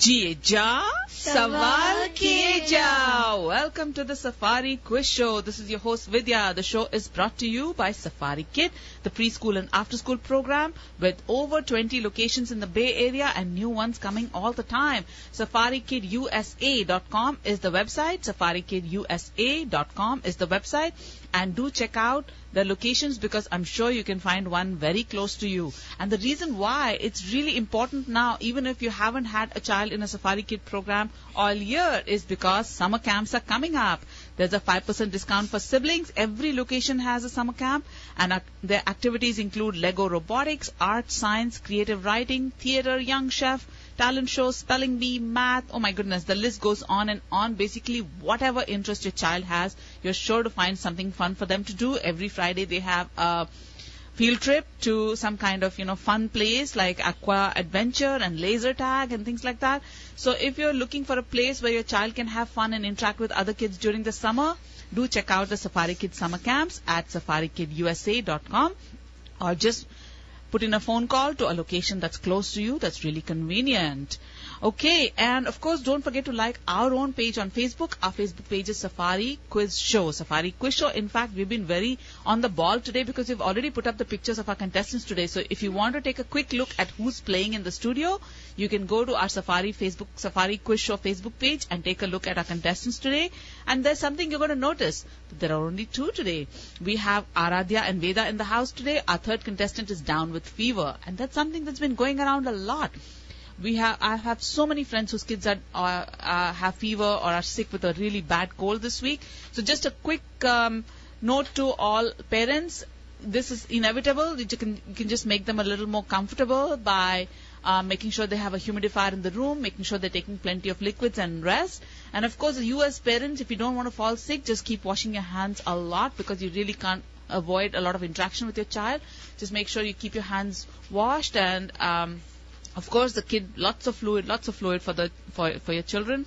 जिए जा सवाल किए जाओ. Welcome to the Safari Quiz Show. This is your host Vidya. The show is brought to you by Safari Kid, the preschool and after-school program with over 20 locations in the Bay Area and new ones coming all the time. SafariKidUSA.com is the website. SafariKidUSA.com is the website. And do check out the locations because I'm sure you can find one very close to you. And the reason why it's really important now, even if you haven't had a child in a Safari Kid program all year, is because summer camps are coming up. There's a 5% discount for siblings. Every location has a summer camp, and their activities include Lego robotics, art, science, creative writing, theater, young chef, talent shows, spelling bee, math. Oh my goodness, the list goes on and on. Basically, whatever interest your child has, you're sure to find something fun for them to do. Every Friday they have a field trip to some kind of, fun place like aqua adventure and laser tag and things like that. So if you're looking for a place where your child can have fun and interact with other kids during the summer, do check out the Safari Kid summer camps at SafariKidUSA.com, or just put in a phone call to a location that's close to you, that's really convenient. Okay, and of course, don't forget to like our own page on Facebook. Our Facebook page is Safari Quiz Show. Safari Quiz Show. In fact, we've been very on the ball today because we've already put up the pictures of our contestants today. So if you want to take a quick look at who's playing in the studio, you can go to our Safari Quiz Show Facebook page and take a look at our contestants today. And there's something you're going to notice. There are only two today. We have Aradhya and Veda in the house today. Our third contestant is down with fever. And that's something that's been going around a lot. I have so many friends whose kids have fever or are sick with a really bad cold this week. So just a quick note to all parents. This is inevitable. You can just make them a little more comfortable by making sure they have a humidifier in the room, making sure they're taking plenty of liquids and rest. And of course, you as parents, if you don't want to fall sick, just keep washing your hands a lot because you really can't avoid a lot of interaction with your child. Just make sure you keep your hands washed and of course, the kid, lots of fluid for your children.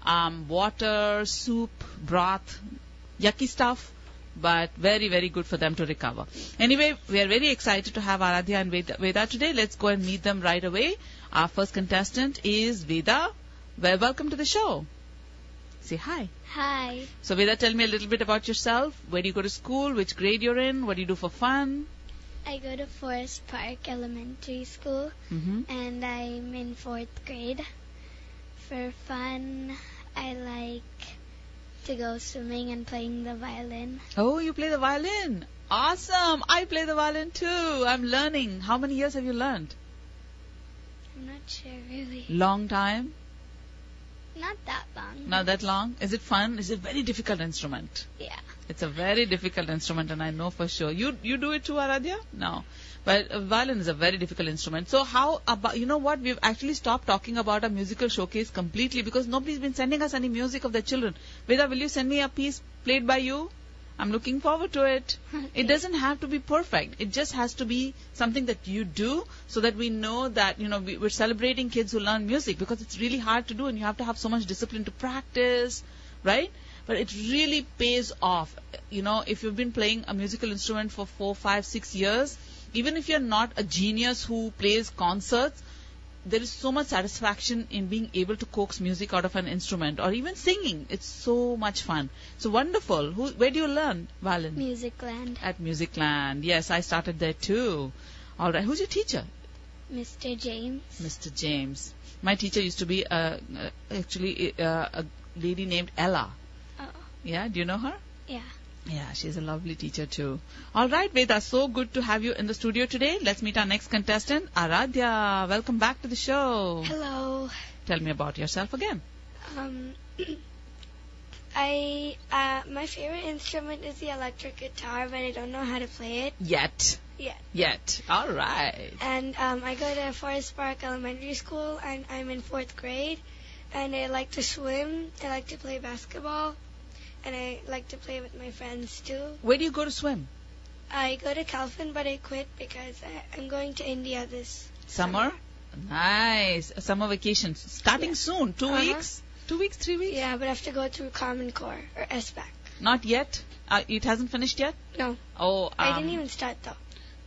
Water, soup, broth, yucky stuff, but very, very good for them to recover. Anyway, we are very excited to have Aradhya and Veda today. Let's go and meet them right away. Our first contestant is Veda. Well, welcome to the show. Say hi. Hi. So, Veda, tell me a little bit about yourself. Where do you go to school? Which grade you're in? What do you do for fun? I go to Forest Park Elementary School, and I'm in 4th grade. For fun, I like to go swimming and playing the violin. Oh, you play the violin. Awesome. I play the violin too. I'm learning. How many years have you learned? I'm not sure really. Long time? Not that long. Not that long? Is it fun? Is it a very difficult instrument? Yeah. It's a very difficult instrument, and I know for sure. You do it too, Aradhya? No. But violin is a very difficult instrument. So how about, you know what, we've actually stopped talking about a musical showcase completely because nobody's been sending us any music of their children. Veda, will you send me a piece played by you? I'm looking forward to it. Okay. It doesn't have to be perfect. It just has to be something that you do so that we know that, we're celebrating kids who learn music because it's really hard to do and you have to have so much discipline to practice, right? But it really pays off. If you've been playing a musical instrument for 4, 5, 6 years, even if you're not a genius who plays concerts, there is so much satisfaction in being able to coax music out of an instrument or even singing. It's so much fun. So wonderful. Where do you learn violin? Musicland. At Musicland. Yes, I started there too. All right. Who's your teacher? Mr. James. Mr. James. My teacher used to be actually a lady named Ella. Oh. Yeah, do you know her? Yeah. Yeah, she's a lovely teacher too. All right, Veda, so good to have you in the studio today. Let's meet our next contestant, Aradhya. Welcome back to the show. Hello. Tell me about yourself again. My favorite instrument is the electric guitar, but I don't know how to play it. Yet. All right. And I go to Forest Park Elementary School, and I'm in 4th grade. And I like to swim. I like to play basketball. And I like to play with my friends too. Where do you go to swim? I go to Calfin, but I quit because I'm going to India this summer. Nice. Summer vacation. Starting soon. 2 weeks? 2 weeks, 3 weeks? Yeah, but I have to go through Common Core or SBAC. Not yet? It hasn't finished yet? No. Oh, I didn't even start though.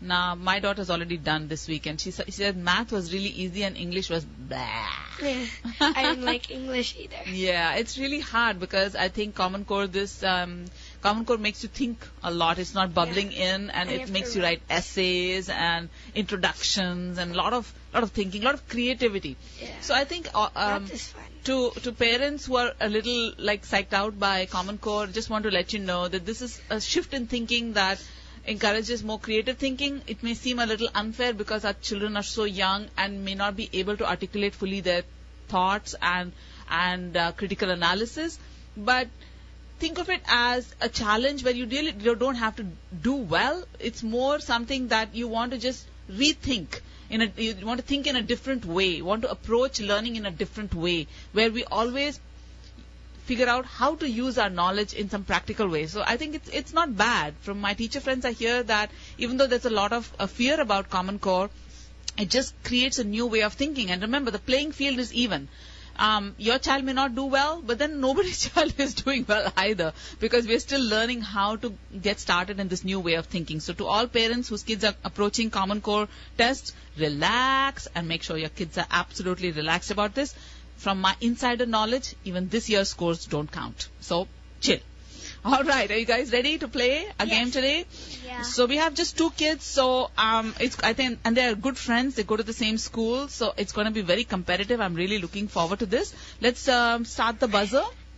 Now, my daughter's already done this weekend. She said math was really easy and English was blah. Yeah, I didn't like English either. Yeah, it's really hard because I think Common Core makes you think a lot. It's not bubbling in, and it makes you write essays and introductions and a lot of thinking, a lot of creativity. Yeah. So I think Math is fun. to parents who are a little like psyched out by Common Core, just want to let you know that this is a shift in thinking that encourages more creative thinking. It may seem a little unfair because our children are so young and may not be able to articulate fully their thoughts and critical analysis, but think of it as a challenge where you really don't have to do well. It's more something that you want to just rethink. You want to think in a different way. You want to approach learning in a different way, where we always figure out how to use our knowledge in some practical way. So I think it's not bad. From my teacher friends, I hear that even though there's a lot of fear about Common Core, it just creates a new way of thinking. And remember, the playing field is even. Your child may not do well, but then nobody's child is doing well either, because we're still learning how to get started in this new way of thinking. So to all parents whose kids are approaching Common Core tests, relax and make sure your kids are absolutely relaxed about this. From my insider knowledge, even this year's scores don't count. So chill. All right, are you guys ready to play a game today? Yeah. So we have just 2 kids, so I think, and they're good friends. They go to the same school, so it's going to be very competitive. I'm really looking forward to this. Let's start the buzzer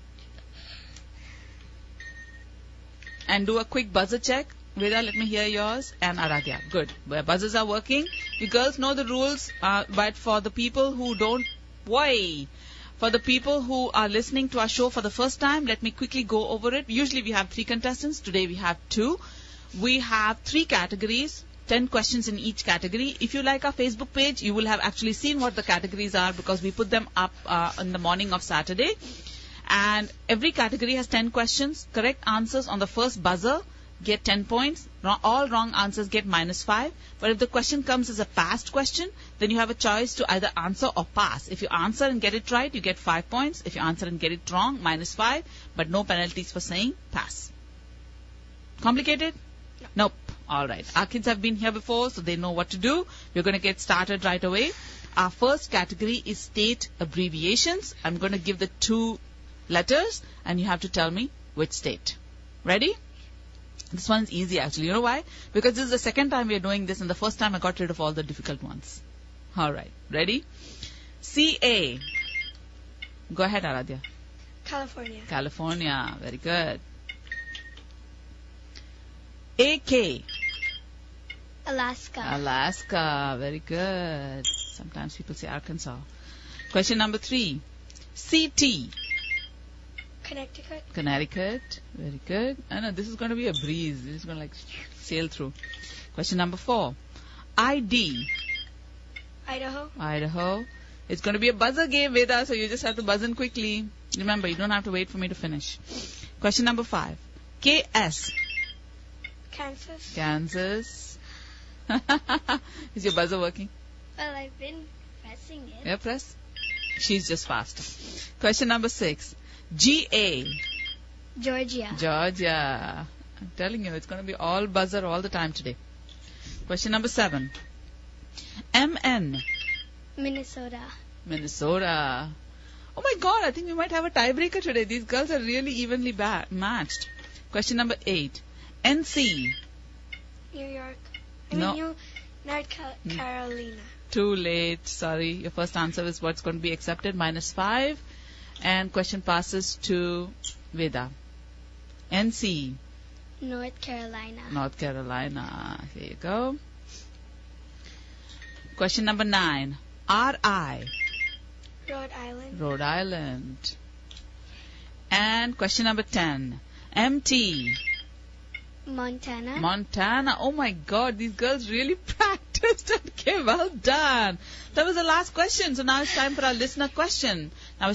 and do a quick buzzer check. Veda, let me hear yours, and Aradhya. Good. Buzzers are working. You girls know the rules, but for the people who don't, for the people who are listening to our show for the first time, let me quickly go over it. Usually we have 3 contestants. Today we have 2. We have 3 categories, 10 questions in each category. If you like our Facebook page, you will have actually seen what the categories are, because we put them up in the morning of Saturday. And every category has 10 questions. Correct answers on the first buzzer get 10 points. All wrong answers get -5. But if the question comes as a past question, then you have a choice to either answer or pass. If you answer and get it right, you get 5 points. If you answer and get it wrong, -5. But no penalties for saying pass. Complicated? No. Nope. All right. Our kids have been here before, so they know what to do. We're going to get started right away. Our first category is state abbreviations. I'm going to give the 2 letters, and you have to tell me which state. Ready? This one's easy, actually. You know why? Because this is the second time we're doing this, and the first time I got rid of all the difficult ones. All right. Ready? CA. Go ahead, Aradhya. California. California. Very good. AK. Alaska. Alaska. Very good. Sometimes people say Arkansas. Question number 3. CT. Connecticut. Connecticut. Very good. I know this is going to be a breeze. This is going to like sail through. Question number 4. ID. Idaho. Idaho. It's going to be a buzzer game, Veda, so you just have to buzz in quickly. Remember, you don't have to wait for me to finish. Question number 5. KS. Kansas. Kansas. Is your buzzer working? Well, I've been pressing it. Yeah, press. She's just faster. Question number 6. GA. Georgia. Georgia. I'm telling you, it's going to be all buzzer all the time today. Question number 7. MN. Minnesota. Minnesota. Oh my God, I think we might have a tiebreaker today. These girls are really evenly matched. Question number 8. NC. New York. North Carolina. Too late. Sorry. Your first answer is what's going to be accepted. -5. And question passes to Veda. NC. North Carolina. North Carolina. Here you go. Question number 9. RI. Rhode Island. Rhode Island. And question number 10. MT. Montana. Montana. Oh my God, these girls really practiced. Okay, well done. That was the last question. So now it's time for our listener question.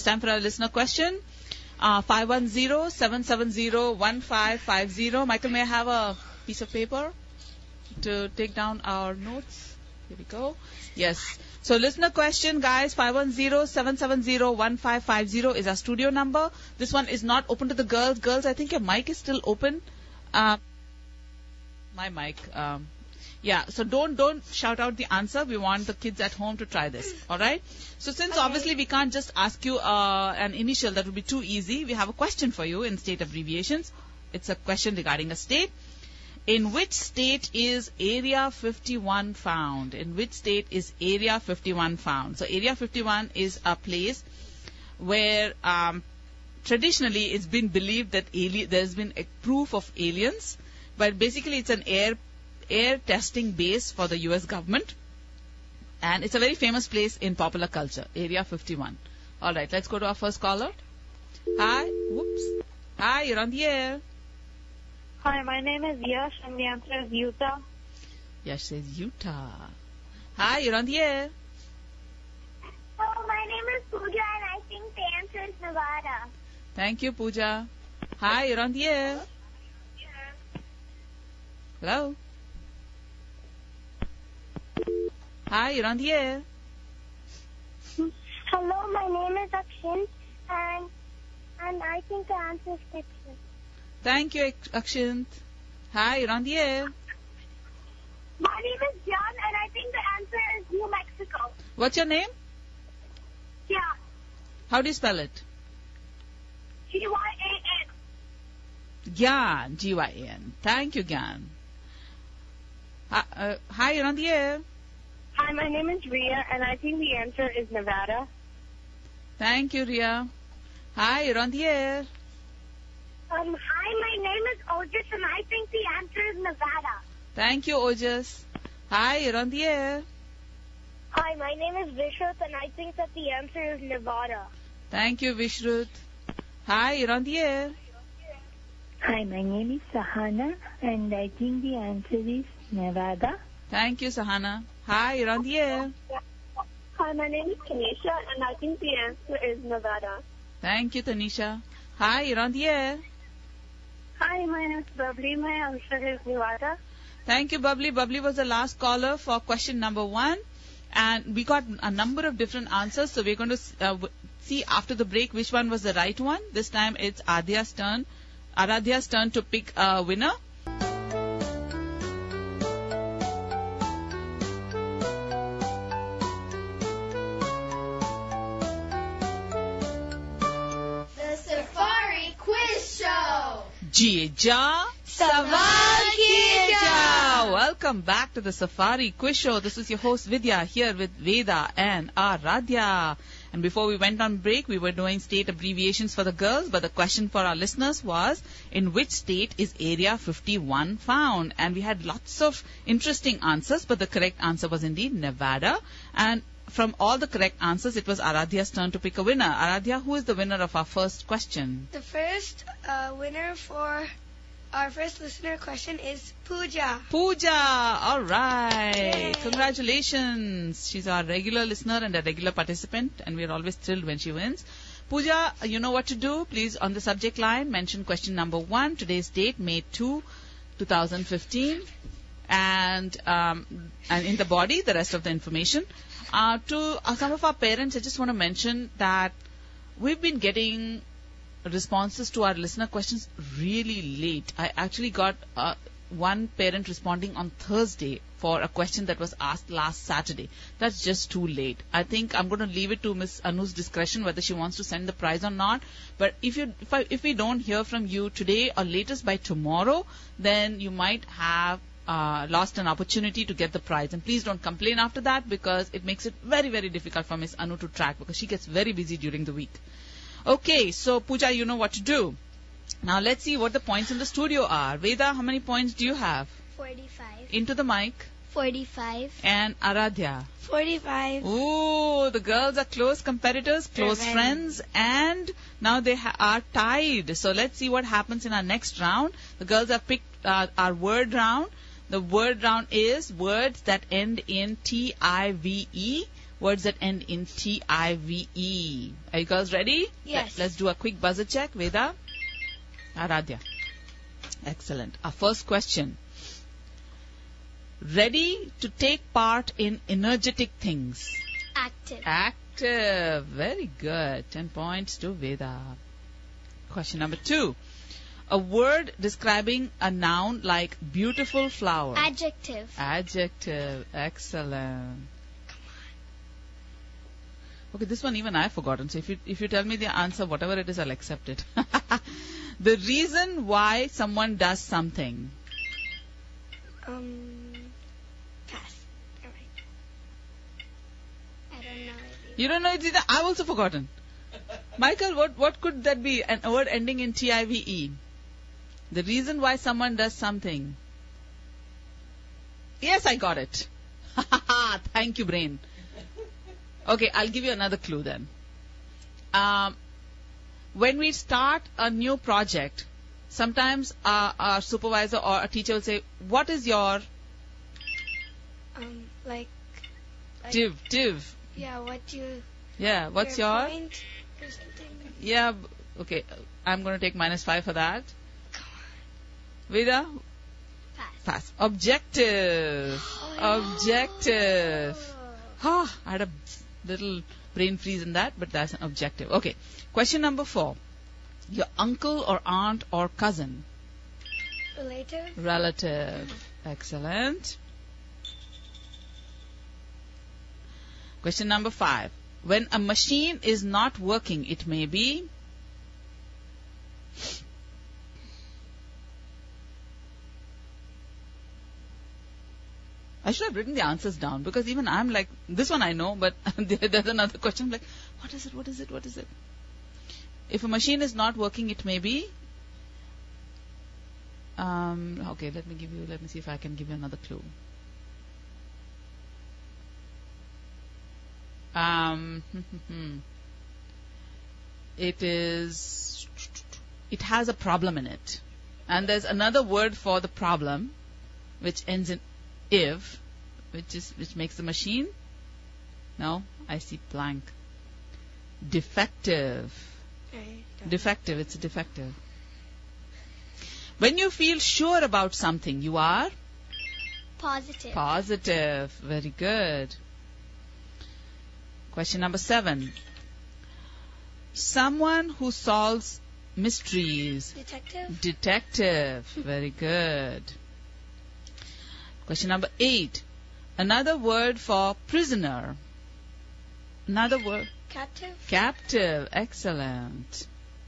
510-770-1550. Michael, may I have a piece of paper to take down our notes? Here we go. Yes. So listener question, guys, 510-770-1550 is our studio number. This one is not open to the girls. Girls, I think your mic is still open. My mic. Yeah, so don't shout out the answer. We want the kids at home to try this. All right? So since obviously we can't just ask you an initial, that would be too easy. We have a question for you in state abbreviations. It's a question regarding a state. In which state is Area 51 found? In which state is Area 51 found? So Area 51 is a place where traditionally it's been believed that there's been a proof of aliens, but basically it's an air testing base for the US government, and it's a very famous place in popular culture, Area 51. All right, let's go to our first caller. Hi. Whoops. Hi, you're on the air. Hi, my name is Yash, and the answer is Utah. Yash says Utah. Hi, you're on the air. Oh, my name is Pooja, and I think the answer is Nevada. Thank you, Pooja. Hi, you're on the air. Hello. Hi, you're on the air. Hello, my name is Akshin, and I think the answer is Texas. Thank you, Akshint. Hi, you're on the air. My name is Jan, and I think the answer is New Mexico. What's your name? Yeah, How do you spell it? Gyan. Gyan, G-Y-A-N. Thank you, Gyan. Hi, you're on the air. Hi, my name is Ria, and I think the answer is Nevada. Thank you, Ria. Hi, you're on the air. Hi, my name is Otis, and I think the answer is Nevada. Thank you, Ojas. Hi, you're on the air. Hi, my name is Vishruth, and I think that the answer is Nevada. Thank you, Vishruth. Hi, you're on the air. Hi, my name is Sahana, and I think the answer is Nevada. Thank you, Sahana. Hi, you're on the air. Hi, my name is Tanisha, and I think the answer is Nevada. Thank you, Tanisha. Hi, you're on the air. Hi, my name is Bubbly. My answer is Nevada. Thank you, Bubbly. Bubbly was the last caller for question number 1. And we got a number of different answers, so we're going to see after the break which one was the right one. This time it's Aradhya's turn to pick a winner. The Safari Quiz Show. Jija Sawal kiye jao. Welcome back to the Safari Quiz Show. This is your host Vidya here with Veda and Aradhya. And before we went on break, we were doing state abbreviations for the girls, but the question for our listeners was, in which state is Area 51 found? And we had lots of interesting answers, but the correct answer was indeed Nevada. And from all the correct answers, it was Aradhya's turn to pick a winner. Aradhya, who is the winner of our first question? The first winner for our first listener question is Pooja. Pooja! All right. Yay. Congratulations. She's our regular listener and a regular participant, and we're always thrilled when she wins. Pooja, you know what to do. Please, on the subject line, mention question number 1, today's date, May 2, 2015, and in the body, the rest of the information. To some of our parents, I just want to mention that we've been getting responses to our listener questions really late. I actually got one parent responding on Thursday for a question that was asked last Saturday. That's just too late. I think I'm going to leave it to Miss Anu's discretion whether she wants to send the prize or not. But if we don't hear from you today or latest by tomorrow, then you might have lost an opportunity to get the prize. And please don't complain after that, because it makes it very, very difficult for Miss Anu to track, because she gets very busy during the week. Okay, so Pooja, you know what to do. Now let's see what the points in the studio are. Veda, how many points do you have? 45. Into the mic. 45. And Aradhya. 45. Ooh, the girls are close competitors, close friends, and now they are tied. So let's see what happens in our next round. The girls have picked our word round. The word round is words that end in T-I-V-E. Words that end in T-I-V-E. Are you girls ready? Yes. Let's do a quick buzzer check. Veda? Aradhya. Excellent. Our first question. Ready to take part in energetic things. Active. Active. Very good. 10 points to Veda. Question number 2. A word describing a noun like beautiful flower. Adjective. Adjective. Excellent. Okay, this one even I've forgotten. So if you tell me the answer, whatever it is, I'll accept it. The reason why someone does something. Pass. Alright. I don't know it. You don't know it either? I've also forgotten. Michael, what could that be? A word ending in TIVE. The reason why someone does something. Yes, I got it. Thank you, brain. Okay, I'll give you another clue then. When we start a new project, sometimes our supervisor or a teacher will say, what is your Like div? yeah, what you Yeah, what's your point or something? Yeah, okay. I'm going to take -5 for that. Vida? Pass. Objective. Objective. I had a little brain freeze in that, but that's an objective. Okay. Question number 4. Your uncle or aunt or cousin. Relative. Relative. Excellent. Question number 5. When a machine is not working, it may be. I should have written the answers down because even I'm like, this one I know, but there's another question like, what is it? What is it? What is it? If a machine is not working, it may be. Okay, let me see if I can give you another clue. It has a problem in it. And there's another word for the problem, which ends in if, which makes the machine. No, I see blank. Defective. Defective, it's a defective. When you feel sure about something, you are? Positive. Positive. Very good. Question number 7. Someone who solves mysteries. Detective. Detective. Very good. Question number 8. Another word for prisoner. Another word. Captive. Captive. Excellent.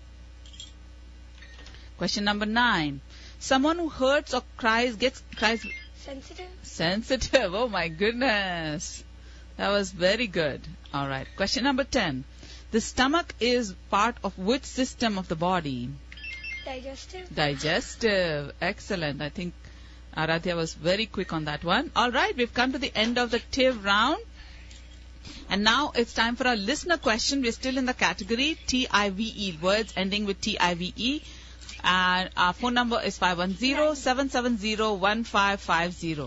Question number 9. Someone who hurts or cries cries. Sensitive. Sensitive. Oh my goodness. That was very good. All right. Question number 10. The stomach is part of which system of the body? Digestive. Digestive. Excellent. I think Aradhya was very quick on that one. All right. We've come to the end of the TIV round. And now it's time for our listener question. We're still in the category TIVE, words ending with TIVE. And our phone number is 510-770-1550.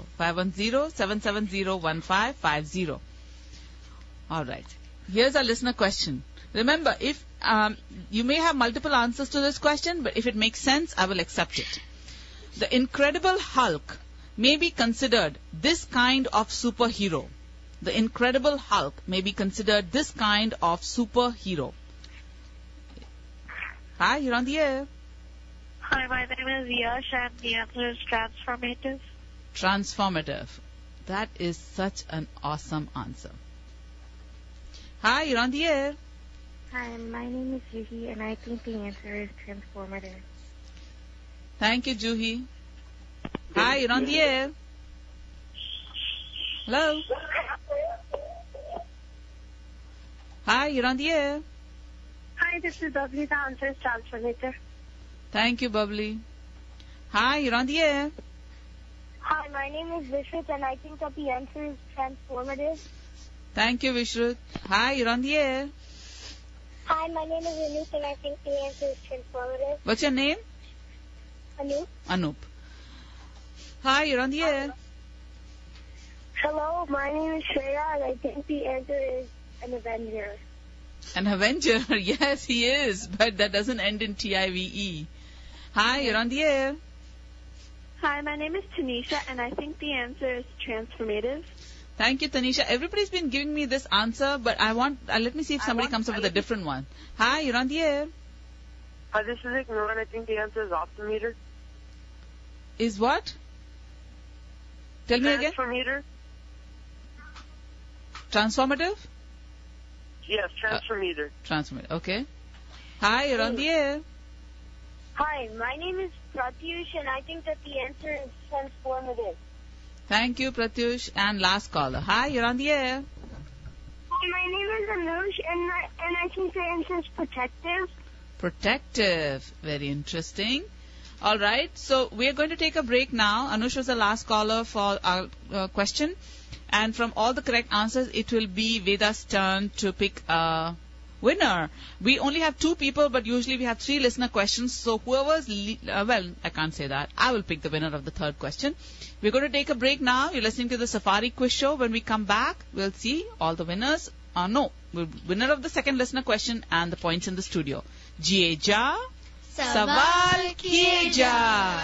510-770-1550. All right. Here's our listener question. Remember, if you may have multiple answers to this question, but if it makes sense, I will accept it. The Incredible Hulk may be considered this kind of superhero. The Incredible Hulk may be considered this kind of superhero. Hi, you're on the air. Hi, my name is Yash and the answer is transformative. Transformative. That is such an awesome answer. Hi, you're on the air. Hi, my name is Yuhi, and I think the answer is transformative. Thank you, Juhi. Hi, you're on the air. Hello. Hi, you're on the air. Hi, this is Bubbly. The answer is transformative. Thank you, Bubbly. Hi, you're on the air. Hi, my name is Vishit and I think that the answer is transformative. Thank you, Vishrut. Hi, you're on the air. Hi, my name is Anup and I think the answer is transformative. What's your name? Anup. Anup. Hi, you're on the air. Hello, my name is Shreya and I think the answer is an Avenger. An Avenger. Yes, he is. But that doesn't end in TIVE. Hi, you're on the air. Hi, my name is Tanisha and I think the answer is transformative. Thank you, Tanisha. Everybody's been giving me this answer, but let me see if somebody comes up with a different one. Hi, you're on the air. Hi, this is Ignore, and I think the answer is optometer. Is what? Tell me again. Transformeter? Transformative? Yes, transformeter. Transformative, okay. Hi, you're on the air. Hi, my name is Pratyush, and I think that the answer is transformative. Thank you, Pratyush. And last caller. Hi, you're on the air. Hi, my name is Anush, and I think the answer is protective. Protective. Very interesting. All right. So we're going to take a break now. Anush was the last caller for our question. And from all the correct answers, it will be Veda's turn to pick a winner. We only have 2 people, but usually we have 3 listener questions. So whoever's, well, I can't say that. I will pick the winner of the 3rd question. We're going to take a break now. You're listening to the Safari Quiz Show. When we come back, we'll see all the winners. Winner of the 2nd listener question and the points in the studio. Jiye ja, sawal kiye ja.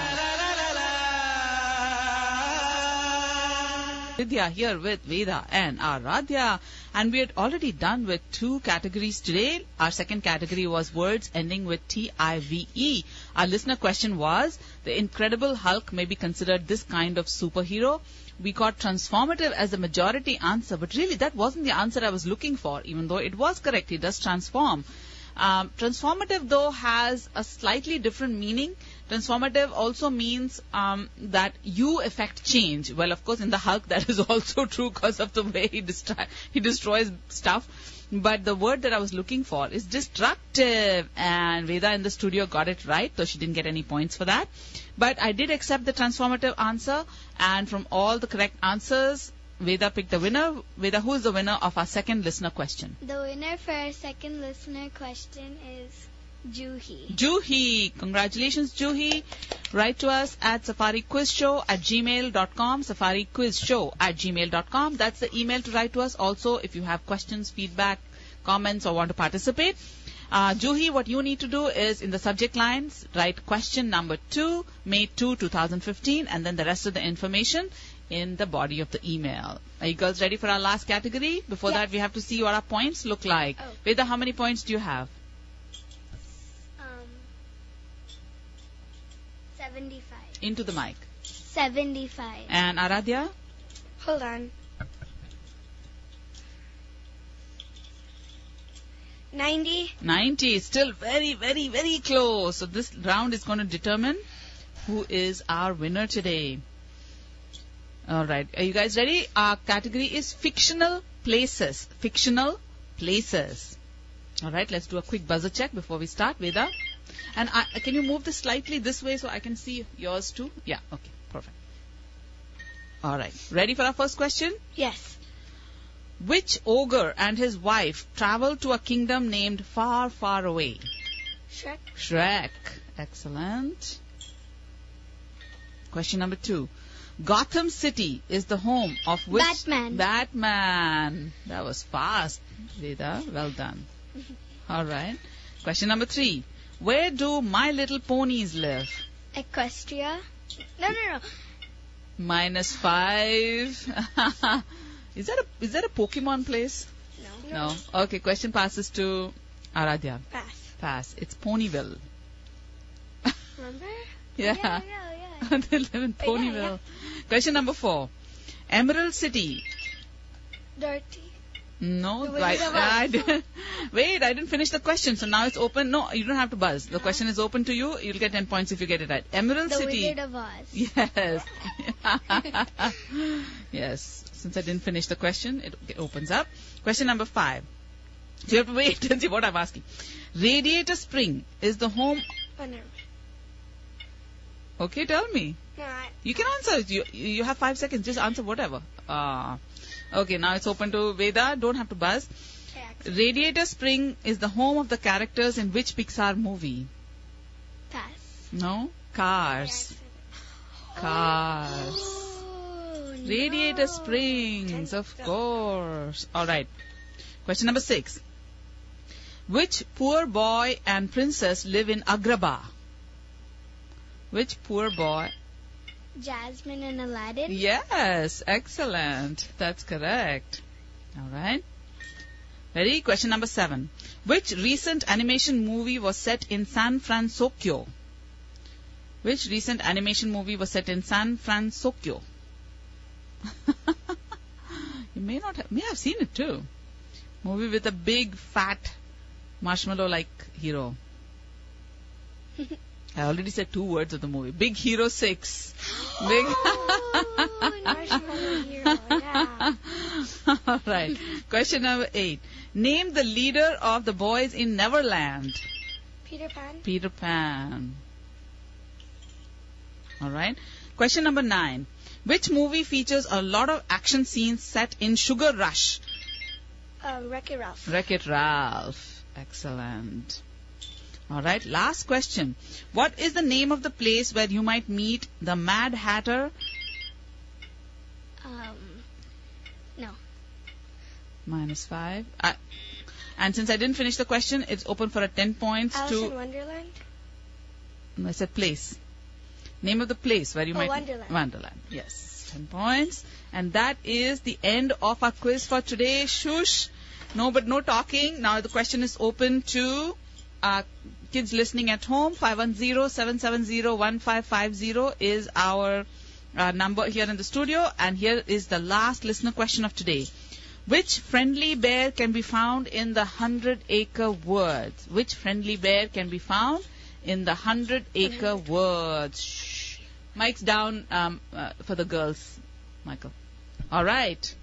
Vidya here with Veda and Aradhya, and we had already done with 2 categories today. Our 2nd category was words ending with TIVE. Our listener question was, the Incredible Hulk may be considered this kind of superhero. We got transformative as the majority answer, but really that wasn't the answer I was looking for, even though it was correct. He does transform. Transformative, though, has a slightly different meaning. Transformative also means that you effect change. Well, of course, in the Hulk, that is also true because of the way he destroys stuff. But the word that I was looking for is destructive. And Veda in the studio got it right, though she didn't get any points for that. But I did accept the transformative answer. And from all the correct answers, Veda picked the winner. Veda, who is the winner of our 2nd listener question? The winner for our 2nd listener question is Juhi. Juhi. Congratulations, Juhi. Write to us at safariquizshow@gmail.com. safariquizshow@gmail.com. That's the email to write to us. Also, if you have questions, feedback, comments, or want to participate. Juhi, what you need to do is in the subject lines, write question number 2, May 2, 2015, and then the rest of the information in the body of the email. Are you girls ready for our last category? Before that, we have to see what our points look like. Oh. Veda, how many points do you have? 75. Into the mic. 75. And Aradhya? Hold on. 90. 90. Still very, very, very close. So this round is going to determine who is our winner today. All right. Are you guys ready? Our category is fictional places. Fictional places. All right. Let's do a quick buzzer check before we start. Veda? And can you move this slightly this way so I can see yours too? Yeah. Okay. Perfect. All right. Ready for our first question? Yes. Which ogre and his wife traveled to a kingdom named Far, Far Away? Shrek. Shrek. Excellent. Question number 2. Gotham City is the home of which? Batman. Batman. That was fast, Veda. Well done. All right. Question number 3. Where do My Little Ponies live? Equestria. No. -5. Is that a Pokemon place? No. Okay. Question passes to Aradhya. Pass. It's Ponyville. Remember? Yeah. They live in Ponyville. Question number 4. Emerald City. Dirty. No, The Wizard of Oz. Wait, I didn't finish the question, so now it's open. No, you don't have to buzz. The question is open to you. You'll get 10 points if you get it right. Emerald The City. Wizard of Oz. Yes. Yes. Since I didn't finish the question, it opens up. Question number 5. So you have to wait and see what I'm asking. Radiator Spring is the home. Oh, no. Okay, tell me. No, You can answer. You have 5 seconds. Just answer whatever. Okay, now it's open to Veda. Don't have to buzz. Radiator Spring is the home of the characters in which Pixar movie? Pass. No? Cars. Cars. Oh, Radiator no. Springs, of course. Alright. Question number 6. Which poor boy and princess live in Agrabah? Which poor boy? Jasmine and Aladdin. Yes, excellent. That's correct. Alright. Ready? Question number 7. Which recent animation movie was set in San Francisco? Which recent animation movie was set in San Francisco? You may have seen it too. Movie with a big fat marshmallow-like hero. I already said 2 words of the movie. Big Hero 6. Big. Marshmallow Hero, yeah. All right. Question number 8. Name the leader of the boys in Neverland. Peter Pan. Peter Pan. All right. Question number 9. Which movie features a lot of action scenes set in Sugar Rush? Wreck-It Ralph. Wreck-It Ralph. Excellent. All right. Last question. What is the name of the place where you might meet the Mad Hatter? No. -5. And since I didn't finish the question, it's open for a 10 points Alice to... in Wonderland? No, I said place. Name of the place where you might... Wonderland. Wonderland. Yes. 10 points. And that is the end of our quiz for today. Shush. No talking. Now the question is open to kids listening at home. 510-770-1550 is our number here in the studio. And here is the last listener question of today. Which friendly bear can be found in the 100-acre woods? Which friendly bear can be found in the 100-acre woods? Shh. Mic's down for the girls, Michael. All right.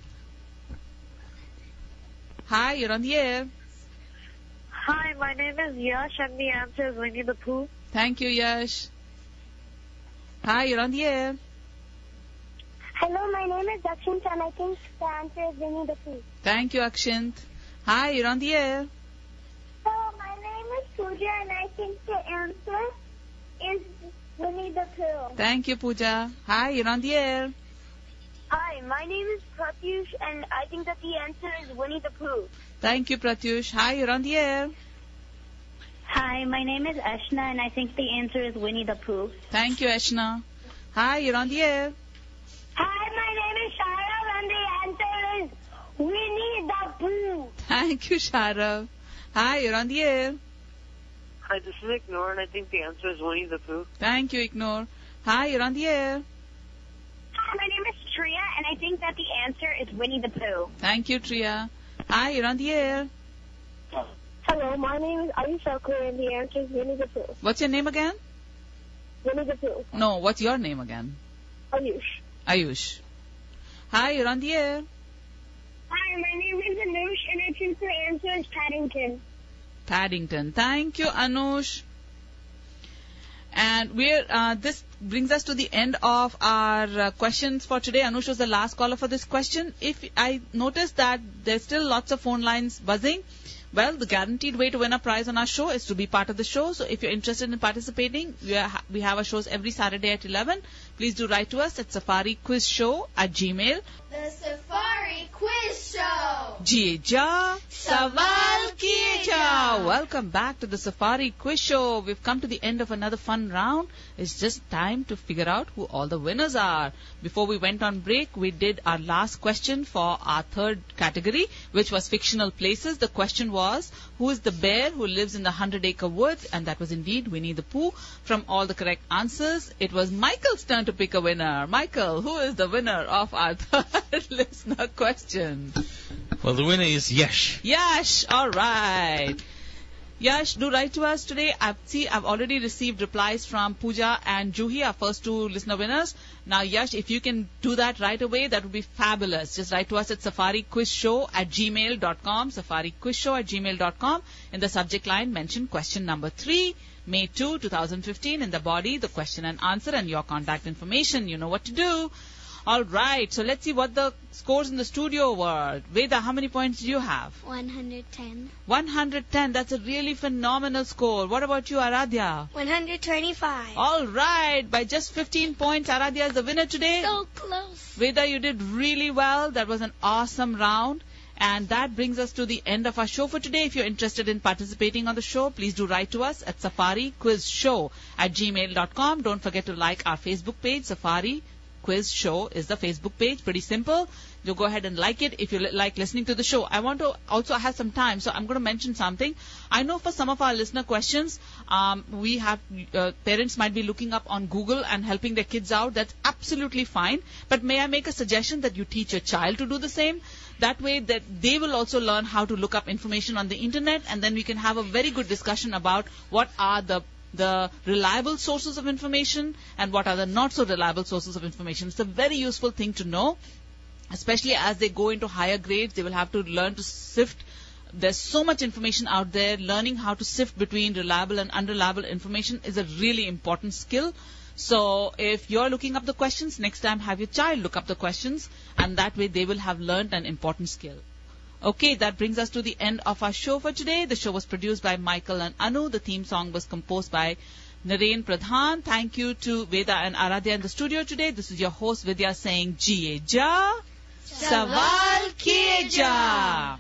Hi, you're on the air. Hi, my name is Yash and the answer is Winnie the Pooh. Thank you, Yash. Hi, you're on the air. Hello, my name is Akshant and I think the answer is Winnie the Pooh. Thank you, Akshant. Hi, you're on the air. Hello, my name is Pooja and I think the answer is Winnie the Pooh. Thank you, Pooja. Hi, you're on the air. Hi, my name is Pratyush and I think that the answer is Winnie the Pooh. Thank you, Pratyush. Hi, you're on the air. Hi, my name is Ashna and I think the answer is Winnie the Pooh. Thank you, Ashna. Hi, you're on the air. Hi, my name is Sharav and the answer is Winnie the Pooh. Thank you, Sharav. Hi, you're on the air. Hi, this is Ignore, and I think the answer is Winnie the Pooh. Thank you, Ignore. Hi, you're on the air. Hi, my name is Tria, and I think that the answer is Winnie the Pooh. Thank you, Tria. Hi, you're on the air. Hello, my name is Ayush Akur, and the answer is Winnie the Pooh. What's your name again? Winnie the Pooh. No, what's your name again? Ayush. Ayush. Hi, you're on the air. Hi, my name is Anush, and I think the answer is Paddington. Paddington. Thank you, Anush. And this brings us to the end of our questions for today. Anush was the last caller for this question. If I noticed that there's still lots of phone lines buzzing, well, the guaranteed way to win a prize on our show is to be part of the show. So if you're interested in participating, we have our shows every Saturday at 11. Please do write to us at safariquizshow@gmail. The Safari Quiz Show. Ji ja, sawal kiye jao. Welcome back to the Safari Quiz Show. We've come to the end of another fun round. It's just time to figure out who all the winners are. Before we went on break, we did our last question for our third category, which was fictional places. The question was, who is the bear who lives in the 100-acre woods? And that was indeed Winnie the Pooh. From all the correct answers, it was Michael's turn to pick a winner. Michael, who is the winner of our third listener question? Well, the winner is Yash. Yash, all right. Yash, do write to us today. I've already received replies from Pooja and Juhi, our first 2 listener winners. Now, Yash, if you can do that right away, that would be fabulous. Just write to us at safariquizshow@gmail.com, safariquizshow@gmail.com. In the subject line, mention question number 3, May 2, 2015. In the body, the question and answer and your contact information. You know what to do. All right, so let's see what the scores in the studio were. Veda, how many points do you have? 110. 110, that's a really phenomenal score. What about you, Aradhya? 125. All right, by just 15 points, Aradhya is the winner today. So close. Veda, you did really well. That was an awesome round. And that brings us to the end of our show for today. If you're interested in participating on the show, please do write to us at safariquizshow@gmail.com. Don't forget to like our Facebook page, Safari Quiz Show is the Facebook page. Pretty simple. You go ahead and like it if you like listening to the show. I want to also have some time, so I'm going to mention something. I know for some of our listener questions, we have parents might be looking up on Google and helping their kids out. That's absolutely fine. But may I make a suggestion that you teach your child to do the same? That way that they will also learn how to look up information on the internet, and then we can have a very good discussion about what are the reliable sources of information and what are the not so reliable sources of information. It's a very useful thing to know, especially as they go into higher grades. They will have to learn to sift. There's so much information out there. Learning how to sift between reliable and unreliable information is a really important skill. So if you're looking up the questions, next time have your child look up the questions, and that way they will have learned an important skill. Okay, that brings us to the end of our show for today. The show was produced by Michael and Anu. The theme song was composed by Naren Pradhan. Thank you to Veda and Aradhya in the studio today. This is your host Vidya saying, Jiye Ja, Sawal Kiye Ja.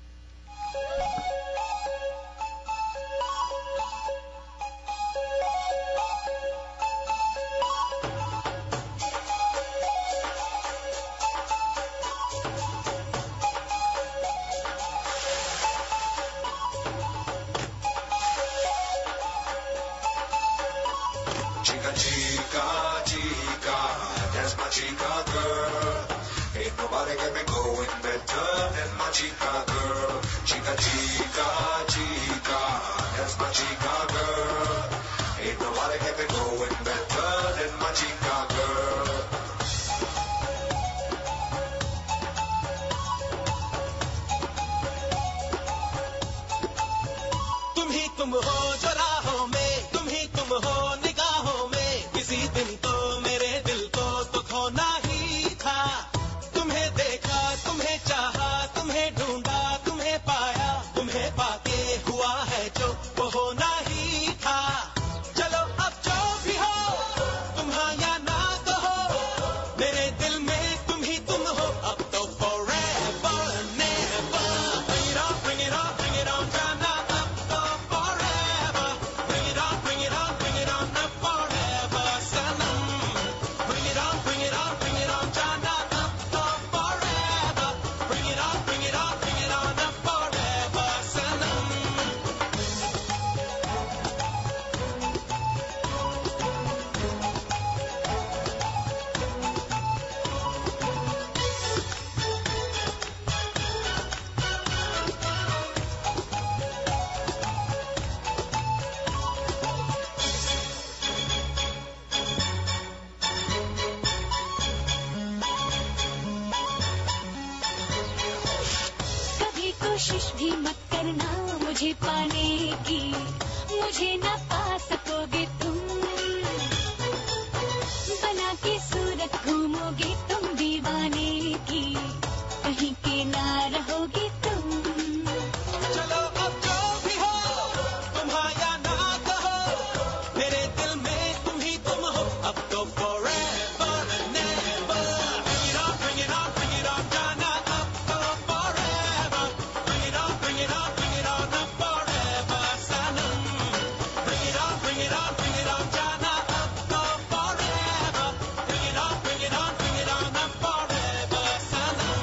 Chica girl, ain't nobody got me going better than my chica girl. Chica, chica, chica, that's my chica girl. Ain't nobody got me going better than my chica girl. तुम ही तुम हो जो राहों में, तुम ही तुम हो निगाहों में, किसी दिन तो मेरे दिल को तो खोना ही था. तुम्हें देखा, तुम्हें चाहा, तुम्हें ढूंढा, तुम्हें पाया, तुम्हें पाके हुआ है जो वो होना ही था. चलो अब जो भी हो, तुम हाँ या ना कहो, मेरे दिल में तुम ही तुम हो. अब तो forever, never. Bring it on, bring it on, bring it on, जाना. अब तो forever. Bring it on, bring it on, bring it on, अब forever, Sanam. Bring it on, bring it on, bring it on, जाना. अब तो forever. Bring it on, bring it on, bring it on, अब forever, सनम. कभी कोशिश भी मत करना मुझे पाने की, मुझे ना पा सकोगे तुम. बना के सूरत घूमोगे तुम दीवाने की, कहीं के ना रहोगे तुम. चलो अब जो भी हो, तुम हाँ या ना कहो, मेरे दिल में तुम ही तुम हो. अब तो forever, never. Bring it on, bring it on, bring it on, जाना. अब तो forever. Bring it on, bring it on, bring it on, अब forever, Sanam. Bring it on, bring it on, bring it on, जाना. अब तो forever. Bring it on, bring it on, bring it on, अब forever, Sanam.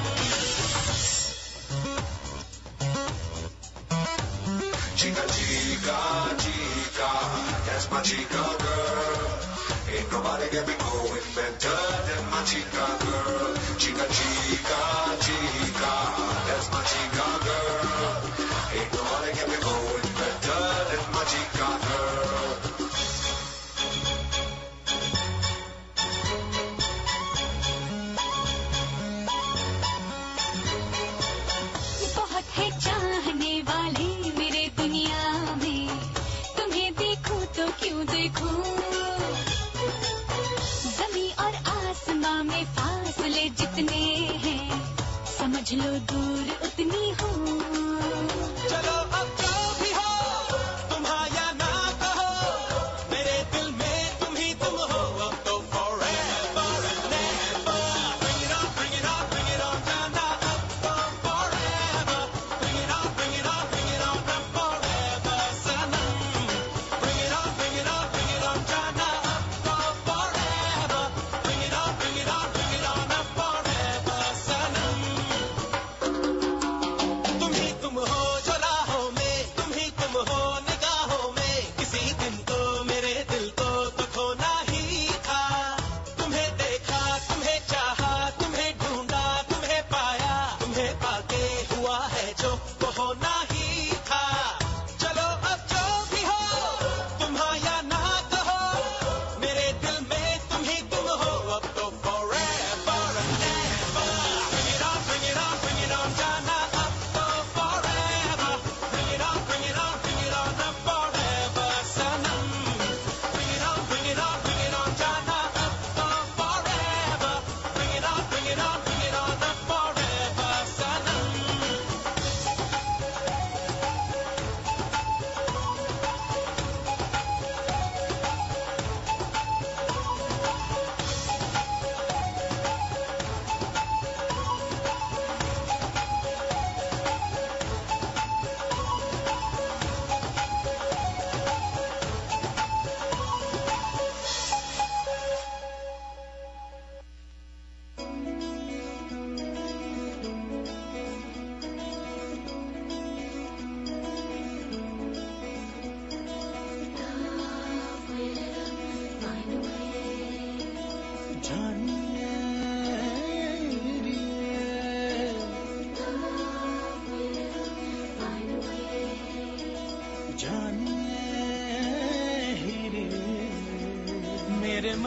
Chica, chica, chica, that's my chica girl. Ain't nobody got me going better than my chica girl. Chica, chica, chica, that's my chica girl. Ain't nobody got me going better than my chica girl. बहुत है चाहने वाले मेरे दुनिया में, तुम्हें देखूं तो क्यों देखूं. जमीन और आसमां में फासले जितने हैं, समझ लो दूर उतनी हो. चलो अब जो भी हो, तुम हाँ या ना कहो, मेरे दिल में तुम ही तुम हो. अब तो forever, never. Bring it on, bring it on, bring it on, जाना. अब तो forever. Bring it on, bring it on, bring it on, अब forever, Sanam. Bring it on, bring it on, bring it on, जाना. अब तो forever. Bring it on, bring it on,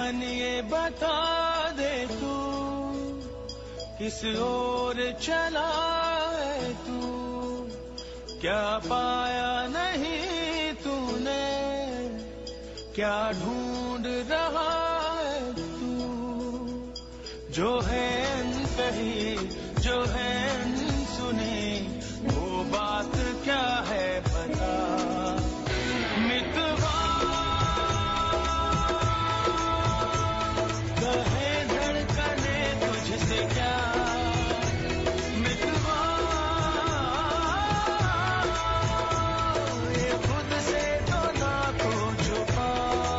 मन ये बता दे तू किस ओर चला है तू, क्या पाया नहीं तूने, क्या ढूंढ रहा है तू, जो है अनकही जो है अनसुनी वो बात क्या है बता। मितवा कहे धड़कने तुझसे क्या, मितवा ये खुद से तो ना को छुपा।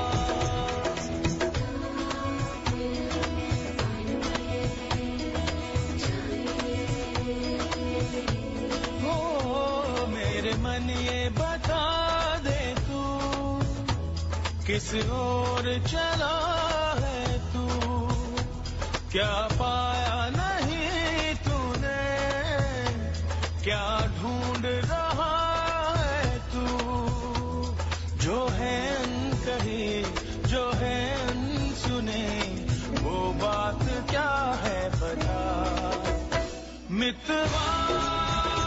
हो मेरे मन ये बता दे तू किस ओर चला है तू, क्या पाया नहीं तूने, क्या ढूंढ रहा है तू, जो है अनकही जो है अनसुनी वो बात क्या है बता। मितवा